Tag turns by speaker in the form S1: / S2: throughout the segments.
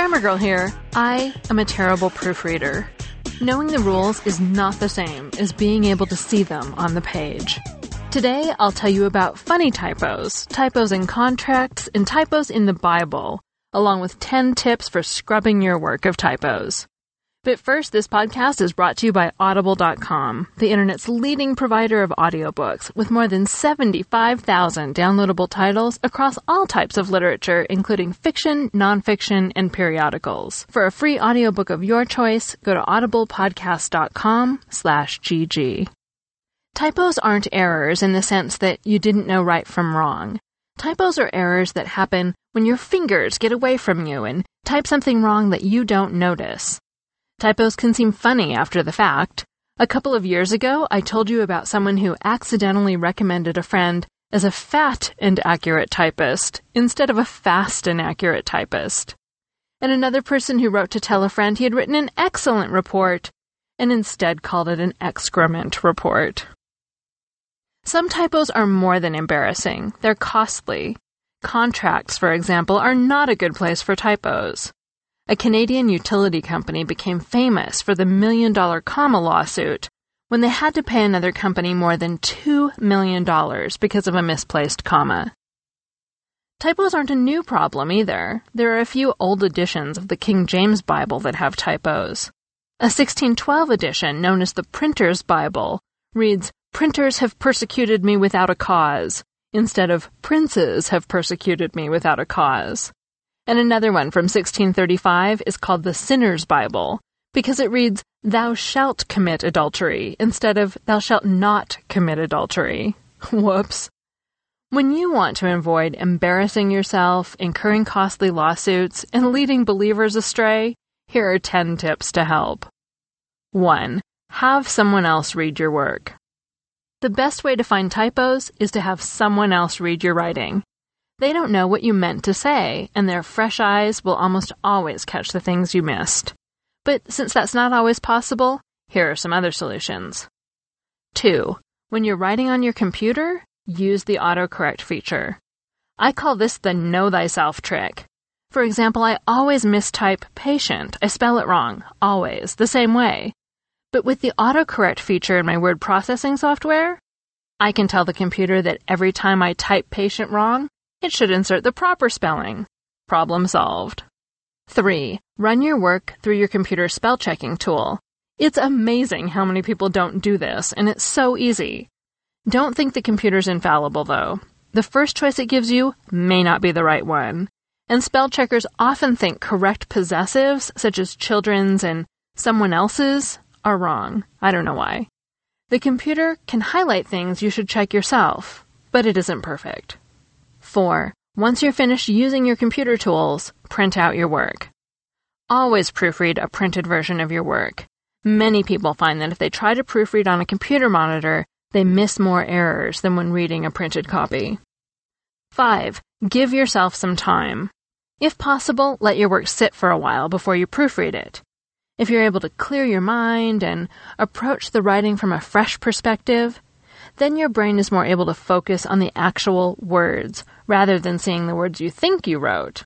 S1: Grammar Girl here. I am a terrible proofreader. Knowing the rules is not the same as being able to see them on the page. Today, I'll tell you about funny typos, typos in contracts, and typos in the Bible, along with 10 tips for scrubbing your work of typos. But first, this podcast is brought to you by Audible.com, the internet's leading provider of audiobooks, with more than 75,000 downloadable titles across all types of literature, including fiction, nonfiction, and periodicals. For a free audiobook of your choice, go to audiblepodcast.com/GG. Typos aren't errors in the sense that you didn't know right from wrong. Typos are errors that happen when your fingers get away from you and type something wrong that you don't notice. Typos can seem funny after the fact. A couple of years ago, I told you about someone who accidentally recommended a friend as a fat and accurate typist instead of a fast and accurate typist. And another person who wrote to tell a friend he had written an excellent report and instead called it an excrement report. Some typos are more than embarrassing. They're costly. Contracts, for example, are not a good place for typos. A Canadian utility company became famous for the $1 million comma lawsuit when they had to pay another company more than $2 million because of a misplaced comma. Typos aren't a new problem either. There are a few old editions of the King James Bible that have typos. A 1612 edition, known as the Printer's Bible, reads, "Printers have persecuted me without a cause," instead of "Princes have persecuted me without a cause." And another one from 1635 is called the Sinner's Bible, because it reads, "Thou shalt commit adultery," instead of "Thou shalt not commit adultery." Whoops. When you want to avoid embarrassing yourself, incurring costly lawsuits, and leading believers astray, here are 10 tips to help. 1. Have someone else read your work. The best way to find typos is to have someone else read your writing. They don't know what you meant to say, and their fresh eyes will almost always catch the things you missed. But since that's not always possible, here are some other solutions. 2. When you're writing on your computer, use the autocorrect feature. I call this the know thyself trick. For example, I always mistype patient. I spell it wrong, always, the same way. But with the autocorrect feature in my word processing software, I can tell the computer that every time I type patient wrong, it should insert the proper spelling. Problem solved. 3. Run your work through your computer's spell checking tool. It's amazing how many people don't do this, and it's so easy. Don't think the computer's infallible, though. The first choice it gives you may not be the right one. And spell checkers often think correct possessives, such as children's and someone else's, are wrong. I don't know why. The computer can highlight things you should check yourself, but it isn't perfect. 4. Once you're finished using your computer tools, print out your work. Always proofread a printed version of your work. Many people find that if they try to proofread on a computer monitor, they miss more errors than when reading a printed copy. 5. Give yourself some time. If possible, let your work sit for a while before you proofread it. If you're able to clear your mind and approach the writing from a fresh perspective, then your brain is more able to focus on the actual words, rather than seeing the words you think you wrote.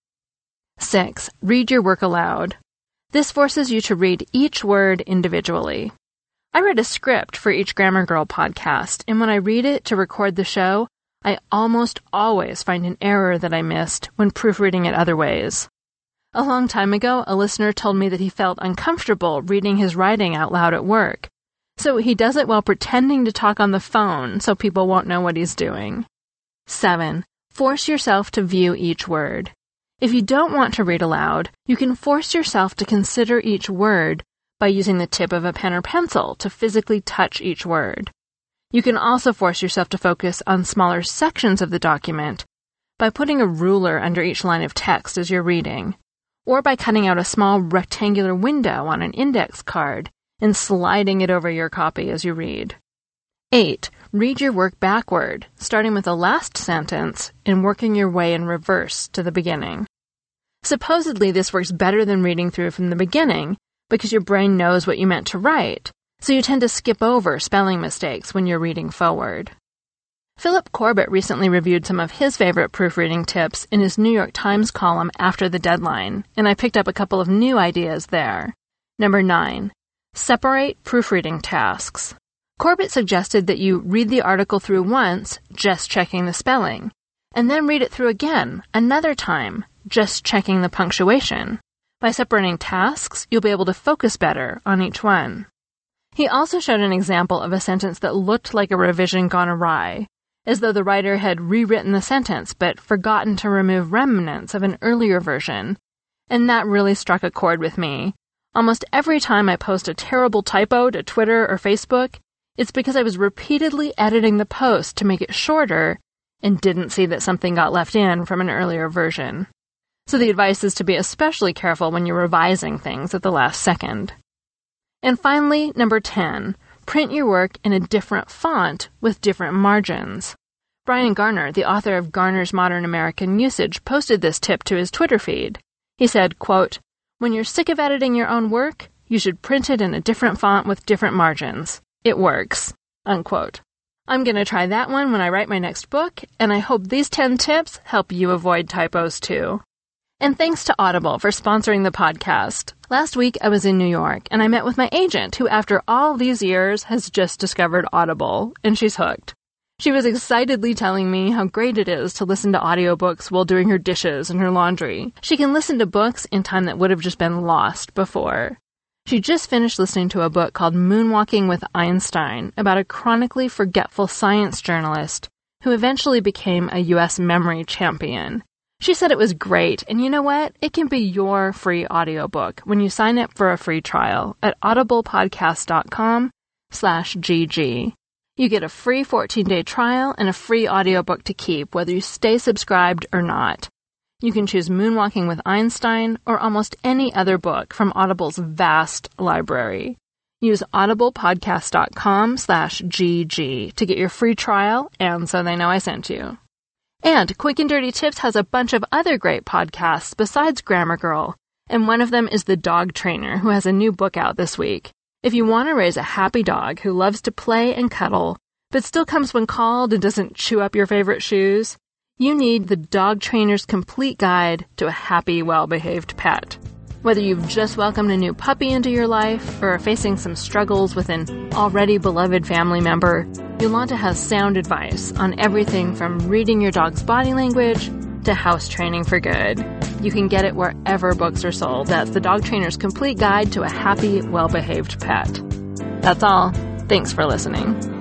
S1: 6. Read your work aloud. This forces you to read each word individually. I write a script for each Grammar Girl podcast, and when I read it to record the show, I almost always find an error that I missed when proofreading it other ways. A long time ago, a listener told me that he felt uncomfortable reading his writing out loud at work. So he does it while pretending to talk on the phone so people won't know what he's doing. 7. Force yourself to view each word. If you don't want to read aloud, you can force yourself to consider each word by using the tip of a pen or pencil to physically touch each word. You can also force yourself to focus on smaller sections of the document by putting a ruler under each line of text as you're reading, or by cutting out a small rectangular window on an index card and sliding it over your copy as you read. 8. Read your work backward, starting with the last sentence and working your way in reverse to the beginning. Supposedly, this works better than reading through from the beginning because your brain knows what you meant to write, so you tend to skip over spelling mistakes when you're reading forward. Philip Corbett recently reviewed some of his favorite proofreading tips in his New York Times column after the deadline, and I picked up a couple of new ideas there. Number 9. Separate proofreading tasks. Corbett suggested that you read the article through once, just checking the spelling, and then read it through again, another time, just checking the punctuation. By separating tasks, you'll be able to focus better on each one. He also showed an example of a sentence that looked like a revision gone awry, as though the writer had rewritten the sentence but forgotten to remove remnants of an earlier version, and that really struck a chord with me. Almost every time I post a terrible typo to Twitter or Facebook, it's because I was repeatedly editing the post to make it shorter and didn't see that something got left in from an earlier version. So the advice is to be especially careful when you're revising things at the last second. And finally, number 10, print your work in a different font with different margins. Brian Garner, the author of Garner's Modern American Usage, posted this tip to his Twitter feed. He said, quote, "When you're sick of editing your own work, you should print it in a different font with different margins. It works." Unquote. I'm going to try that one when I write my next book, and I hope these 10 tips help you avoid typos too. And thanks to Audible for sponsoring the podcast. Last week I was in New York, and I met with my agent, who after all these years has just discovered Audible, and she's hooked. She was excitedly telling me how great it is to listen to audiobooks while doing her dishes and her laundry. She can listen to books in time that would have just been lost before. She just finished listening to a book called Moonwalking with Einstein about a chronically forgetful science journalist who eventually became a U.S. memory champion. She said it was great, and you know what? It can be your free audiobook when you sign up for a free trial at audiblepodcast.com/GG. You get a free 14-day trial and a free audiobook to keep, whether you stay subscribed or not. You can choose Moonwalking with Einstein or almost any other book from Audible's vast library. Use audiblepodcast.com/GG to get your free trial, and so they know I sent you. And Quick and Dirty Tips has a bunch of other great podcasts besides Grammar Girl, and one of them is The Dog Trainer, who has a new book out this week. If you want to raise a happy dog who loves to play and cuddle, but still comes when called and doesn't chew up your favorite shoes, you need The Dog Trainer's Complete Guide to a Happy, Well-Behaved Pet. Whether you've just welcomed a new puppy into your life or are facing some struggles with an already beloved family member, Yolanta has sound advice on everything from reading your dog's body language to house training for good. You can get it wherever books are sold. That's The Dog Trainer's Complete Guide to a Happy, Well-Behaved Pet. That's all. Thanks for listening.